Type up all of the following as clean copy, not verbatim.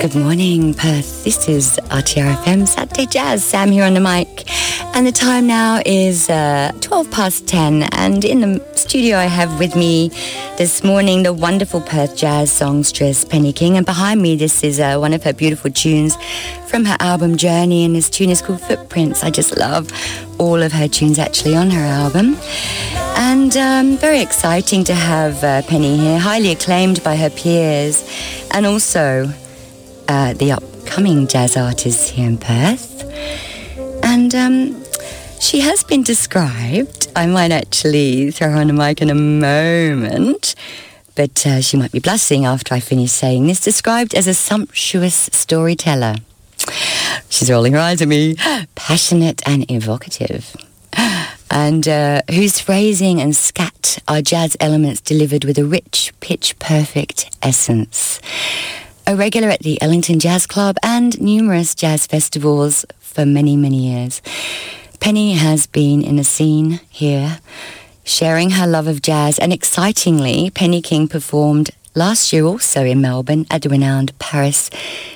Good morning, Perth. This is RTRFM Saturday Jazz. Sam here on the mic. And the time now is 12 past 10. And in the studio I have with me this morning the wonderful Perth jazz songstress Penny King. And behind me, this is one of her beautiful tunes from her album Journey. And this tune is called Footprints. I just love all of her tunes actually on her album. And very exciting to have Penny here, highly acclaimed by her peers and also the upcoming jazz artists here in Perth. And she has been described, I might actually throw her on the mic in a moment, but she might be blushing after I finish saying this, described as a sumptuous storyteller. She's rolling her eyes at me. Passionate and evocative. And whose phrasing and scat are jazz elements delivered with a rich, pitch-perfect essence. A regular at the Ellington Jazz Club and numerous jazz festivals for many, many years. Penny has been in the scene here, sharing her love of jazz, and excitingly, Penny King performed last year also in Melbourne at the renowned Paris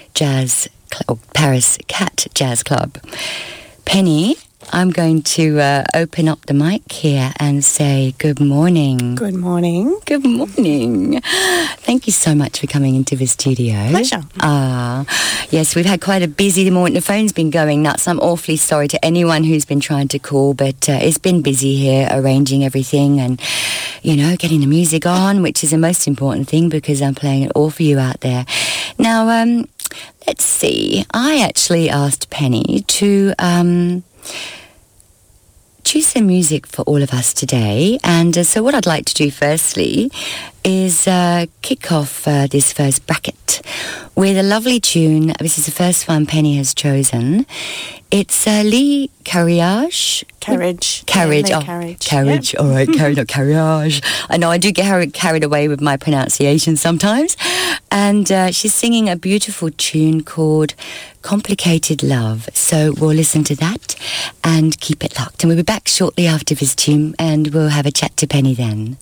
Cat Jazz Club. Penny, I'm going to open up the mic here and say good morning. Good morning. Good morning. Thank you so much for coming into the studio. Pleasure. Yes, we've had quite a busy morning. The phone's been going nuts. I'm awfully sorry to anyone who's been trying to call, but it's been busy here arranging everything and, you know, getting the music on, which is the most important thing because I'm playing it all for you out there. Now, let's see. I actually asked Penny to choose some music for all of us today. And so what I'd like to do firstly is kick off this first bracket with a lovely tune. This is the first one Penny has chosen. It's Lee Carriage. Carriage. Carriage. Yeah, oh, Carriage. Carriage. Yep. All right, Carriage, not Carriage. I know I do get carried away with my pronunciation sometimes. And she's singing a beautiful tune called Complicated Love. So we'll listen to that and keep it locked. And we'll be back shortly after this tune and we'll have a chat to Penny then.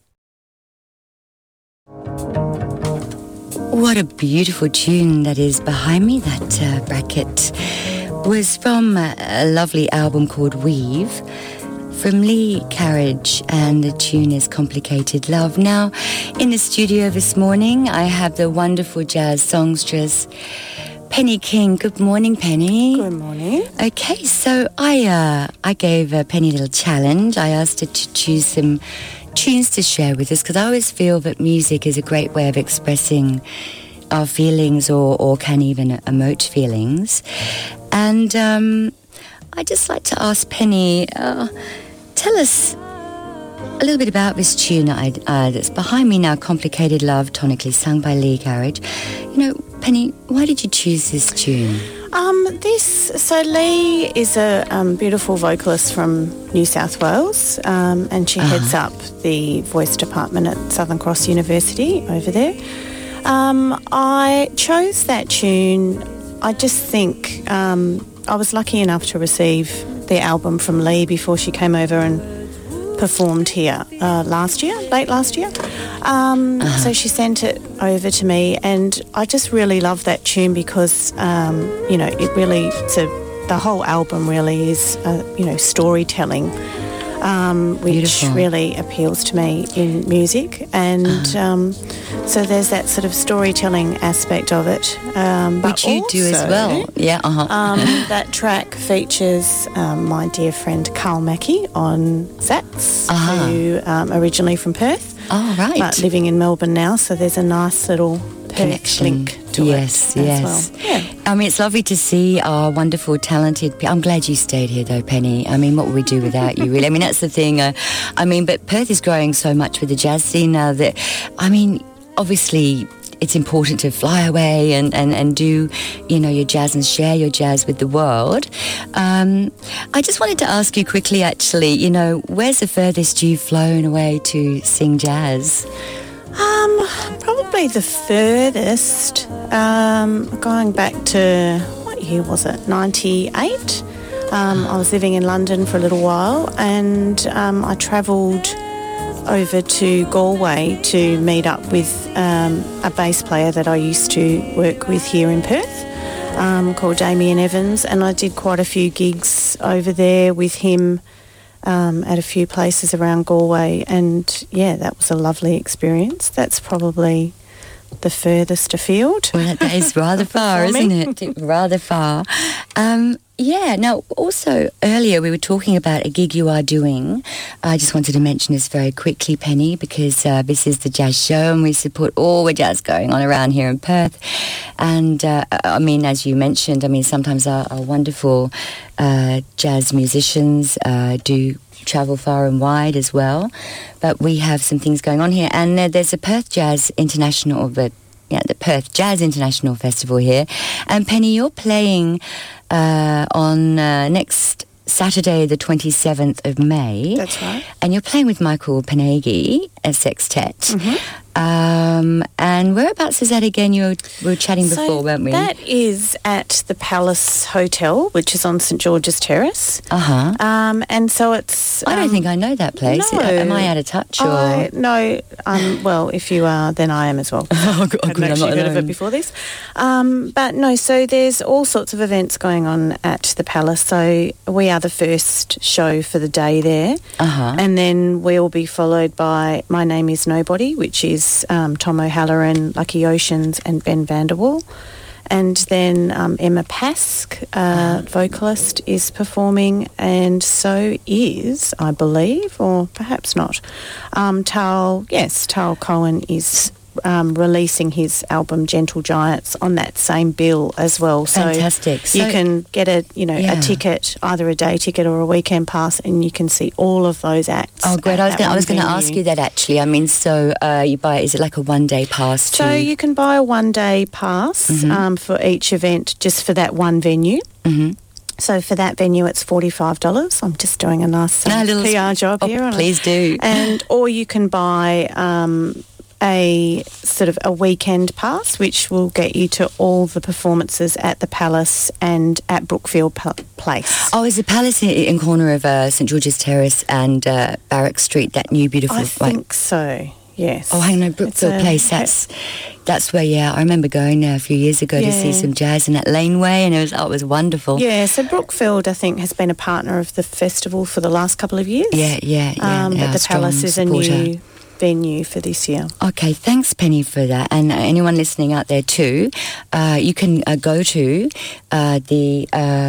What a beautiful tune that is behind me. That bracket was from a lovely album called Weave from Lee Carriage, and the tune is Complicated Love. Now, in the studio this morning, I have the wonderful jazz songstress Penny King. Good morning, Penny. Good morning. Okay, so I gave Penny a little challenge. I asked her to choose some tunes to share with us because I always feel that music is a great way of expressing our feelings or can even emote feelings. And I'd just like to ask Penny, tell us a little bit about this tune that's behind me now, Complicated Love, tonically sung by Lee Carriage. You know, Penny, why did you choose this tune? So Lee is a beautiful vocalist from New South Wales, and she heads up the voice department at Southern Cross University over there. I chose that tune. I just think I was lucky enough to receive the album from Lee before she came over and performed here late last year. So she sent it over to me, and I just really love that tune because, it really, the whole album really is, storytelling, which Beautiful. Really appeals to me in music. And so there's that sort of storytelling aspect of it. Which you do as well. Yeah, that track features my dear friend Carl Mackey on sax, who originally from Perth. Oh, right. But living in Melbourne now, so there's a nice little connection link to it as well. Yeah. I mean, it's lovely to see our wonderful, talented people. I'm glad you stayed here, though, Penny. I mean, what would we do without you, really? I mean, that's the thing. But Perth is growing so much with the jazz scene now that, obviously, it's important to fly away and do, your jazz and share your jazz with the world. I just wanted to ask you quickly, actually, where's the furthest you've flown away to sing jazz? Probably the furthest, going back to, what year was it, 98? I was living in London for a little while, and I travelled over to Galway to meet up with a bass player that I used to work with here in Perth, called Damien Evans, and I did quite a few gigs over there with him at a few places around Galway, and yeah, that was a lovely experience. That's probably the furthest afield. Well, that is rather far, isn't it? Rather far. Yeah, now also earlier we were talking about a gig you are doing. I just wanted to mention this very quickly, Penny, because this is the Jazz Show and we support all the jazz going on around here in Perth. And I mean, as you mentioned, I mean, sometimes our wonderful jazz musicians do travel far and wide as well. But we have some things going on here. And there's a Perth Jazz International, the Perth Jazz International Festival here. And Penny, you're playing on next Saturday, the 27th of May. That's right. And you're playing with Michael Panagi, a sextet. Mm-hmm. And whereabouts is that again? We were chatting before, weren't we? That is at the Palace Hotel, which is on St George's Terrace. Uh-huh. And so it's... I don't think I know that place. No. Am I out of touch? Or? No. Well, if you are, then I am as well. Oh, good. I've actually heard of it before this. But no, so there's all sorts of events going on at the Palace. So we are the first show for the day there. Uh-huh. And then we'll be followed by My Name Is Nobody, which is Tom O'Halloran, Lucky Oceans and Ben Vanderwall. And then Emma Pask, vocalist, is performing, and so is, I believe, or perhaps not, Tal Cohen is releasing his album Gentle Giants on that same bill as well. Fantastic. So you can get a ticket, either a day ticket or a weekend pass, and you can see all of those acts. Oh, great. I was going to ask you that actually. I mean, so you buy, is it like a one-day pass? So you can buy a one-day pass for each event just for that one venue. Mm-hmm. So for that venue, it's $45. I'm just doing a nice PR job here. Please do. Or you can buy a sort of a weekend pass, which will get you to all the performances at the Palace and at Brookfield Place. Oh, is the Palace in corner of St George's Terrace and Barrack Street, that new beautiful... I think so, yes. Oh, hang on, Brookfield Place, that's where, I remember going there a few years ago to see some jazz in that laneway, and it was wonderful. Yeah, so Brookfield, I think, has been a partner of the festival for the last couple of years. Yeah. But the Palace is supporter. A new venue for this year. Okay, thanks Penny for that, and anyone listening out there too, you can go to the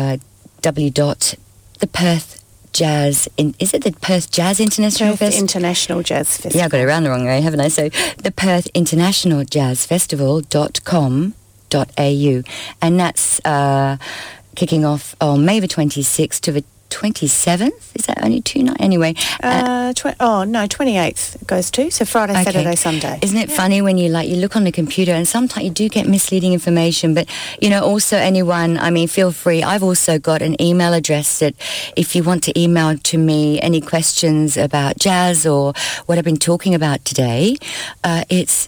Perth Jazz, is it the Perth Jazz International Festival? Perth International Jazz Festival. Yeah, I got it around the wrong way, haven't I? So the Perth International Jazz Festival.com.au, and that's kicking off on May the 26th to the 27th? Is that only 2 nights? Anyway. 28th it goes to. So Friday, Saturday, Sunday. Isn't it funny when you look on the computer and sometimes you do get misleading information, but, also anyone, feel free. I've also got an email address that if you want to email to me any questions about jazz or what I've been talking about today, it's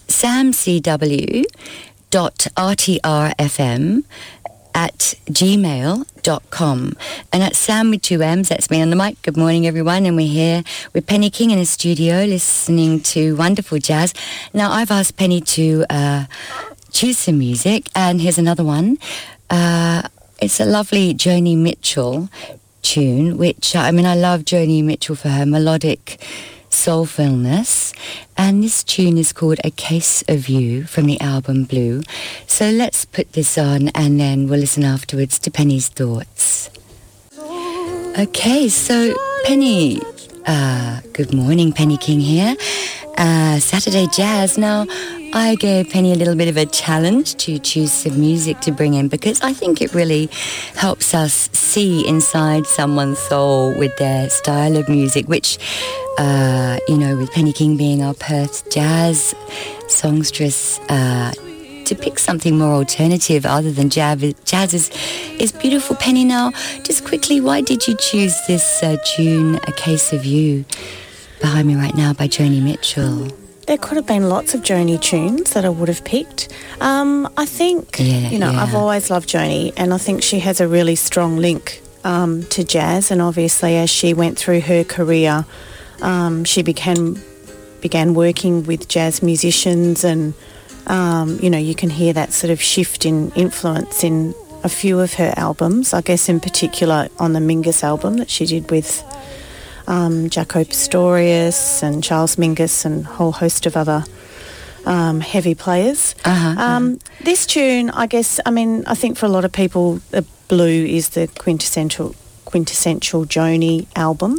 samcw.rtrfm@gmail.com, and that's Sam with 2 M's. That's me on the mic. Good morning, everyone, and we're here with Penny King in the studio listening to wonderful jazz. Now, I've asked Penny to choose some music, and here's another one. It's a lovely Joni Mitchell tune, which I love Joni Mitchell for her melodic soulfulness, and this tune is called A Case of You from the album Blue. So let's put this on and then we'll listen afterwards to Penny's thoughts. Okay, so Penny, good morning, Penny King here. Saturday Jazz. Now, I gave Penny a little bit of a challenge to choose some music to bring in because I think it really helps us see inside someone's soul with their style of music, which, with Penny King being our Perth jazz songstress, to pick something more alternative other than jazz is beautiful. Penny, now, just quickly, why did you choose this tune, A Case of You, behind me right now by Joni Mitchell? There could have been lots of Joni tunes that I would have picked. I think, I've always loved Joni, and I think she has a really strong link to jazz, and obviously as she went through her career, she became began working with jazz musicians, and you can hear that sort of shift in influence in a few of her albums. I guess in particular on the Mingus album that she did with Jaco Pastorius and Charles Mingus and a whole host of other heavy players. This tune, I guess, I think for a lot of people, the Blue is the quintessential Joni album.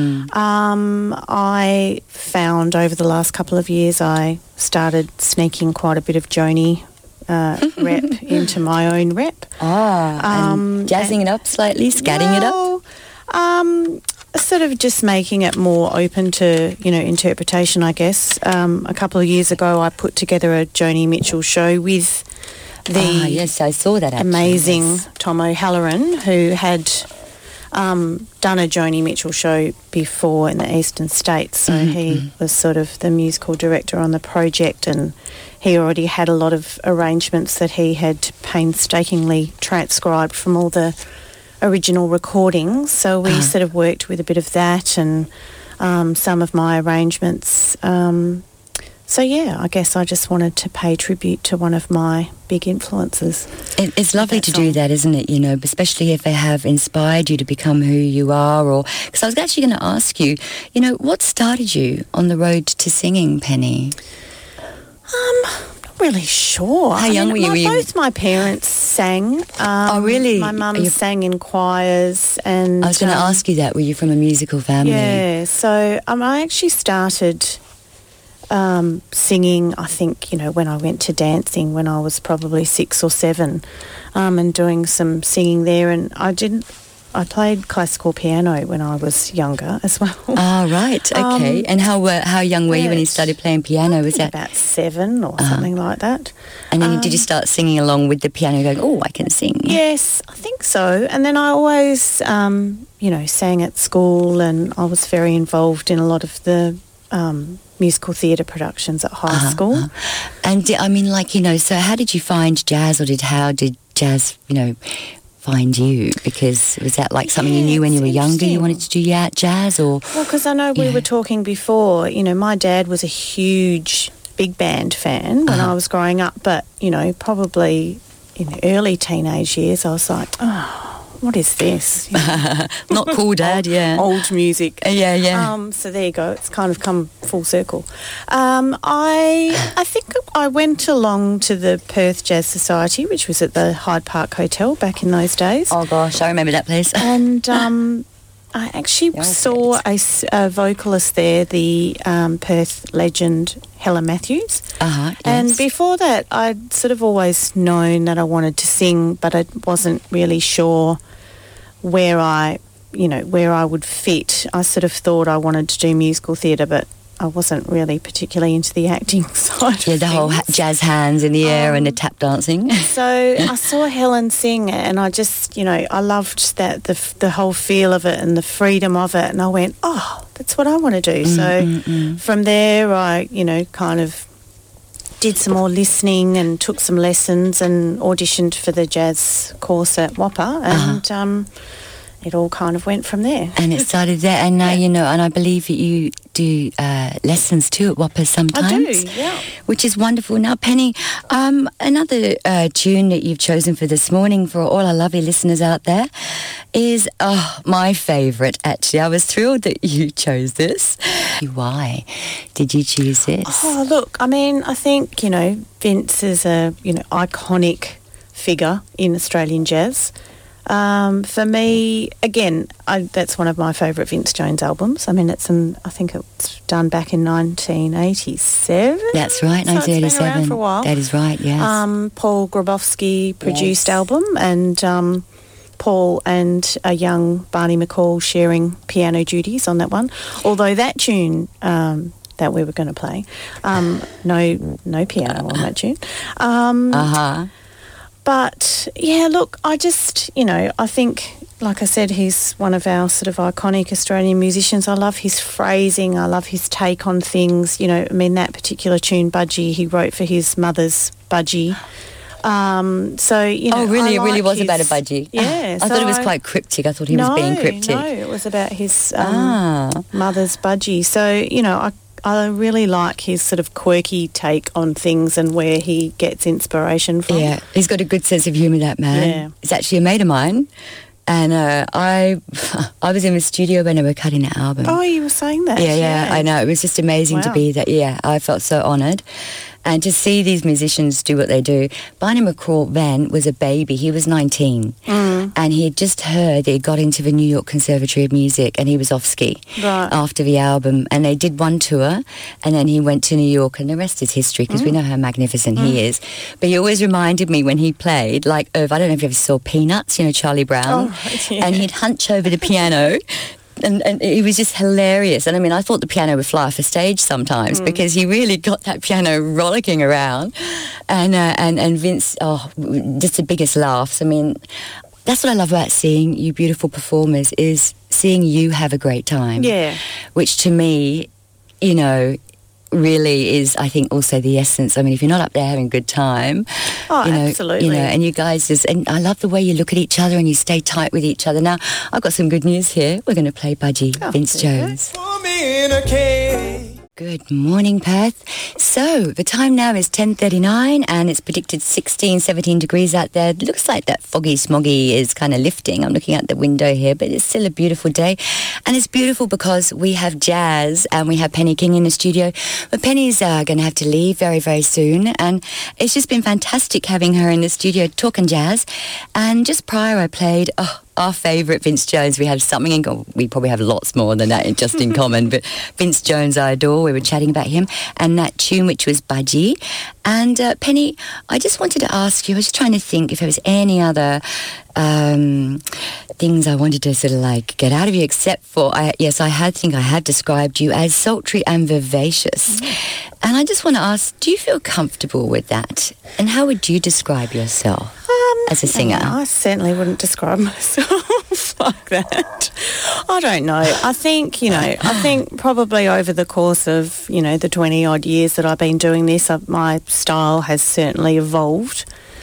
I found over the last couple of years I started sneaking quite a bit of Joni rep into my own rep. And jazzing it up slightly, scatting it up? Sort of just making it more open to, interpretation, I guess. A couple of years ago I put together a Joni Mitchell show with the yes, I saw that actually. Amazing Tom O'Halloran, who had done a Joni Mitchell show before in the Eastern States. So he was sort of the musical director on the project, and he already had a lot of arrangements that he had painstakingly transcribed from all the original recordings. So we sort of worked with a bit of that and some of my arrangements. So, I guess I just wanted to pay tribute to one of my big influences. It's lovely to do that, isn't it? Especially if they have inspired you to become who you are. Because I was actually going to ask you, what started you on the road to singing, Penny? Not really sure. How young were you? Both my parents sang. Oh, really? My mum sang in choirs. And I was going to ask you that. Were you from a musical family? Yeah. So I actually started singing, I think, when I went to dancing when I was probably 6 or 7, and doing some singing there. And I played classical piano when I was younger as well. Right, okay. And how young were you when you started playing piano? Was that about 7 or something like that? And then did you start singing along with the piano, going, "Oh, I can sing"? Yes, I think so. And then I always, sang at school, and I was very involved in a lot of the musical theatre productions at high school. And so how did you find jazz, or how did jazz, find you? Because was that like something you knew when you were younger, you wanted to do jazz, or? Well, because I know we were talking before, my dad was a huge big band fan when I was growing up, but, probably in the early teenage years I was like, what is this? Not cool, Dad, Old music. Yeah. So there you go. It's kind of come full circle. I think I went along to the Perth Jazz Society, which was at the Hyde Park Hotel back in those days. Oh, gosh, I remember that place. And I actually saw a vocalist there, the Perth legend Helen Matthews. Yes. And before that, I'd sort of always known that I wanted to sing, but I wasn't really sure where I would fit. I sort of thought I wanted to do musical theatre, but I wasn't really particularly into the acting side. Yeah, the whole jazz hands in the air and the tap dancing. So I saw Helen sing, and I just, I loved that, the whole feel of it and the freedom of it. And I went, that's what I want to do. So from there, I, kind of did some more listening and took some lessons and auditioned for the jazz course at WAPA, and it all kind of went from there. And it started there, and now and I believe that you do lessons too at WAPA sometimes. I do, yeah. Which is wonderful. Now, Penny, another tune that you've chosen for this morning for all our lovely listeners out there is my favourite, actually. I was thrilled that you chose this. Why did you choose this? Oh, look, I think, Vince is a, iconic figure in Australian jazz. For me, again, that's one of my favourite Vince Jones albums. I think it's done back in 1987. That's right, so 1987. It's been around for a while. That is right, yes. Paul Grabowski produced album, and Paul and a young Barney McCall sharing piano duties on that one. Although that tune that we were going to play, no piano on that tune. But, look, I just, I think, like I said, he's one of our sort of iconic Australian musicians. I love his phrasing. I love his take on things. That particular tune, Budgie, he wrote for his mother's Budgie. Oh, really? It really was about a budgie? Yeah. I thought it was quite cryptic. I thought he was being cryptic. No, it was about his mother's budgie. So, I I really like his sort of quirky take on things and where he gets inspiration from. Yeah, he's got a good sense of humour, that man. Yeah. He's actually a mate of mine. And I was in the studio when they were cutting the album. Oh, you were saying that? Yeah, I know. It was just amazing to be there. Yeah, I felt so honoured. And to see these musicians do what they do. Barney McCourt then was a baby. He was 19. And he had just heard that he got into the New York Conservatory of Music and he was off ski after the album. And they did one tour and then he went to New York and the rest is history because we know how magnificent he is. But he always reminded me when he played, like, I don't know if you ever saw Peanuts, Charlie Brown. Oh, yeah. And he'd hunch over the piano. And it was just hilarious. And I mean, I thought the piano would fly off the stage sometimes because he really got that piano rollicking around. And Vince, just the biggest laughs. I mean, that's what I love about seeing you beautiful performers is seeing you have a great time. Yeah. Which to me, really is, I think, also the essence. I mean, if you're not up there having a good time, absolutely. And you guys and I love the way you look at each other and you stay tight with each other. Now, I've got some good news here. We're going to play Budgie, Vince Jones. Put me in a cage. Good morning, Perth. So, the time now is 10:39 and it's predicted 16, 17 degrees out there. It looks like that foggy smoggy is kind of lifting. I'm looking out the window here, but it's still a beautiful day. And it's beautiful because we have Jazz and we have Penny King in the studio. But Penny's going to have to leave very, very soon. And it's just been fantastic having her in the studio talking jazz. And just prior I played... our favourite Vince Jones. We had something in common. We probably have lots more than that just in common, but Vince Jones I adore. We were chatting about him and that tune which was Budgie. And Penny, I just wanted to ask you, I was just trying to think if there was any other things I wanted to sort of like get out of you, except for, I had described you as sultry and vivacious. And I just want to ask, do you feel comfortable with that? And how would you describe yourself as a singer? I certainly wouldn't describe myself like that. I don't know. I think, probably over the course of, the 20-odd years that I've been doing this, my style has certainly evolved.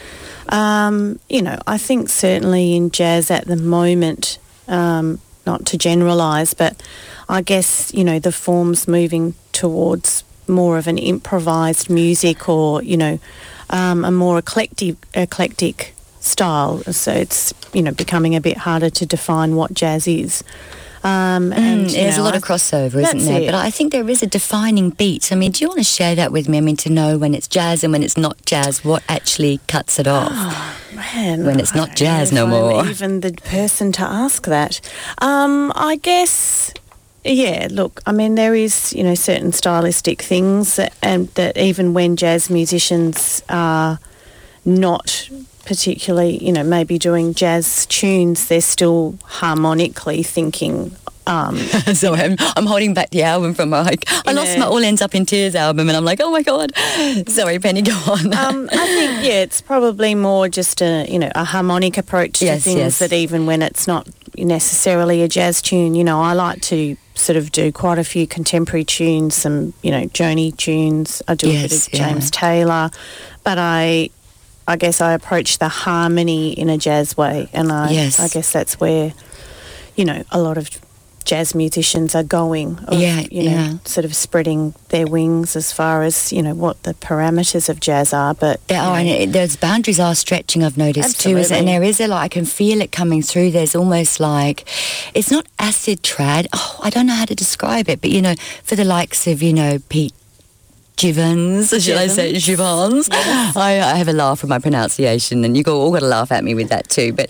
I think certainly in jazz at the moment, not to generalise, but I guess, the form's moving towards more of an improvised music or, a more eclectic style. So it's, becoming a bit harder to define what jazz is. And there's a lot of crossover, isn't there? But I think there is a defining beat. I mean, do you want to share that with me? I mean, to know when it's jazz and when it's not jazz, what actually cuts it off? Oh, man. When it's not jazz no more. I'm even the person to ask that. I guess... Yeah, look, I mean, there is, certain stylistic things that even when jazz musicians are not particularly, maybe doing jazz tunes, they're still harmonically thinking. So I'm holding back the album from I lost my All Ends Up in Tears album and I'm like, oh my God. Sorry, Penny, go on. I think, it's probably more just a harmonic approach to things that even when it's not necessarily a jazz tune, I like to sort of do quite a few contemporary tunes, some, Joni tunes. I do a bit of James Taylor, but I guess I approach the harmony in a jazz way, and I guess that's where, a lot of jazz musicians are going, sort of spreading their wings as far as, what the parameters of jazz are. But and those boundaries are stretching, I've noticed too, and there is I can feel it coming through. There's almost like, it's not acid trad, I don't know how to describe it, but for the likes of, Pete Givens, should I say Givens? Yes. I have a laugh with my pronunciation, and you all got to laugh at me with that too. But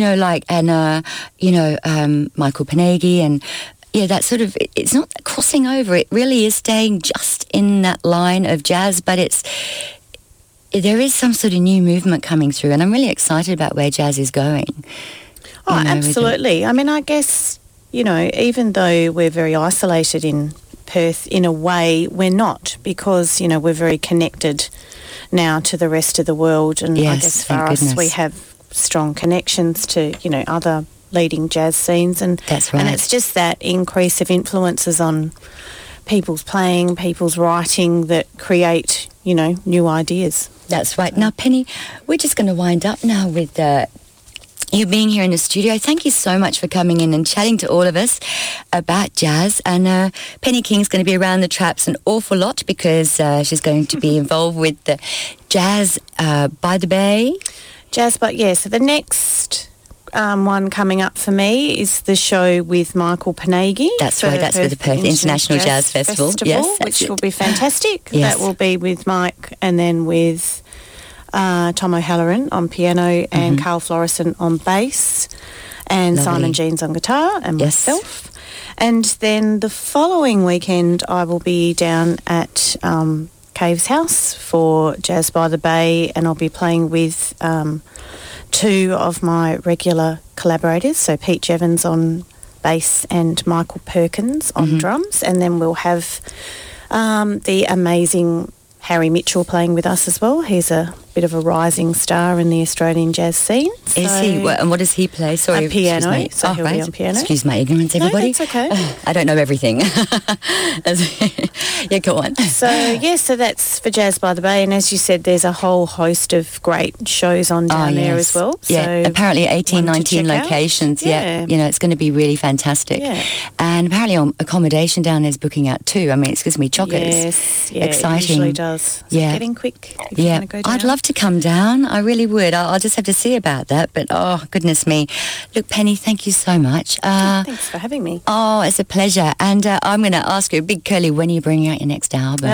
Michael Pinetti, and that sort of, it's not crossing over. It really is staying just in that line of jazz, but there is some sort of new movement coming through, and I'm really excited about where jazz is going. Oh, absolutely. I mean, I guess even though we're very isolated in Perth, in a way we're not, because we're very connected now to the rest of the world, and I guess for us we have strong connections to other leading jazz scenes, and that's right. And it's just that increase of influences on people's playing, people's writing that create new ideas. That's right. Now, Penny, we're just going to wind up now with you being here in the studio. Thank you so much for coming in and chatting to all of us about jazz. And Penny King's going to be around the traps an awful lot because she's going to be involved with the Jazz by the Bay. Jazz, but yeah, so the next one coming up for me is the show with Michael Panagi. That's right, that's for the Perth International Jazz Festival. Yes, which will be fantastic. Yes. That will be with Mike and then with Tom O'Halloran on piano and Carl Florison on bass and Lovely. Simon Jeans on guitar and Yes. myself. And then the following weekend I will be down at Caves House for Jazz by the Bay, and I'll be playing with two of my regular collaborators, so Pete Jevons on bass and Michael Perkins on drums, and then we'll have the amazing Harry Mitchell playing with us as well. He's a bit of a rising star in the Australian jazz scene. Is he? And what does he play? Sorry, A piano, excuse me. so he'll be on piano. Excuse my ignorance, everybody. No, that's okay. I don't know everything. Yeah, go on. So that's for Jazz by the Bay, and as you said, there's a whole host of great shows on down there as well. Yeah, So apparently 18, one to 19 check out. locations. Yeah. You know, it's going to be really fantastic. Yeah. And apparently accommodation down there is booking out too. I mean, it's gives me chockers. Yes, yeah, Exciting. It usually does. So Yeah. get in quick if you Yeah, want to go down. I'd love to come down. I really would. I'll just have to see about that. But, oh, goodness me. Look, Penny, thank you so much. Thanks for having me. Oh, it's a pleasure. And I'm going to ask you, Big Curly, when are you bringing out your next album?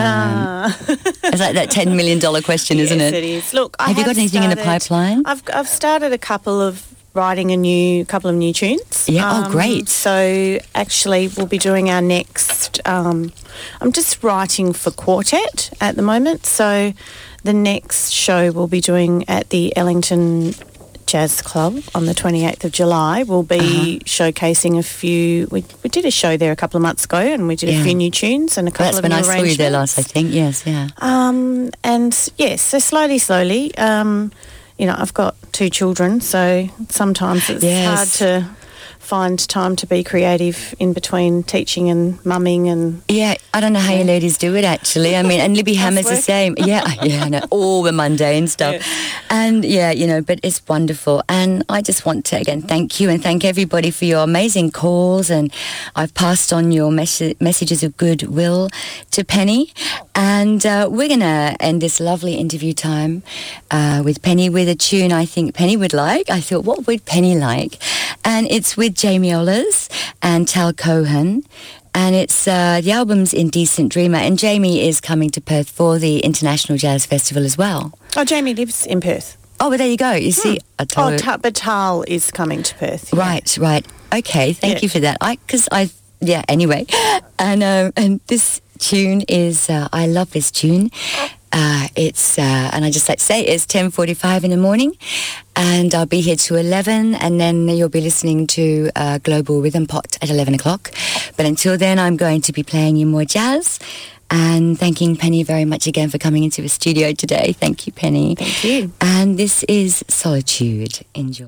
It's like that $10 million question, isn't Yes, it? it is. Look, I Have you got anything in the pipeline? I've started a couple of writing couple of new tunes. Yeah, oh, great. So actually we'll be doing our next, I'm just writing for quartet at the moment, so the next show we'll be doing at the Ellington Jazz Club on the 28th of July. We'll be showcasing a few, we did a show there a couple of months ago and we did a few new tunes and a couple That's of when new I saw you there arrangements. last, I think. Yes, yeah. And yes, so slowly, you know, I've got two children, so sometimes it's Yes. hard to find time to be creative in between teaching and mumming and... Yeah, I don't know how you ladies do it, actually. I mean, and Libby Hammer's the Housework. same. Yeah, I know, all the mundane stuff. Yeah. And, yeah, you know, but it's wonderful. And I just want to, again, thank you and thank everybody for your amazing calls. And I've passed on your messages of goodwill to Penny. And we're going to end this lovely interview time with Penny with a tune I think Penny would like. I thought, what would Penny like? And it's with Jamie Ollers and Tal Cohen. And it's the album's Indecent Dreamer. And Jamie is coming to Perth for the International Jazz Festival as well. Oh, Jamie lives in Perth. Oh, well, there you go. You see, I told her. But Tal is coming to Perth. yeah. Right. Okay, thank you for that. Anyway. And this tune is, I love this tune. And I just like to say it's 10:45 in the morning and I'll be here to 11 and then you'll be listening to Global Rhythm Pot at 11 o'clock. But until then, I'm going to be playing you more jazz and thanking Penny very much again for coming into the studio today. Thank you, Penny. Thank you. And this is Solitude. Enjoy.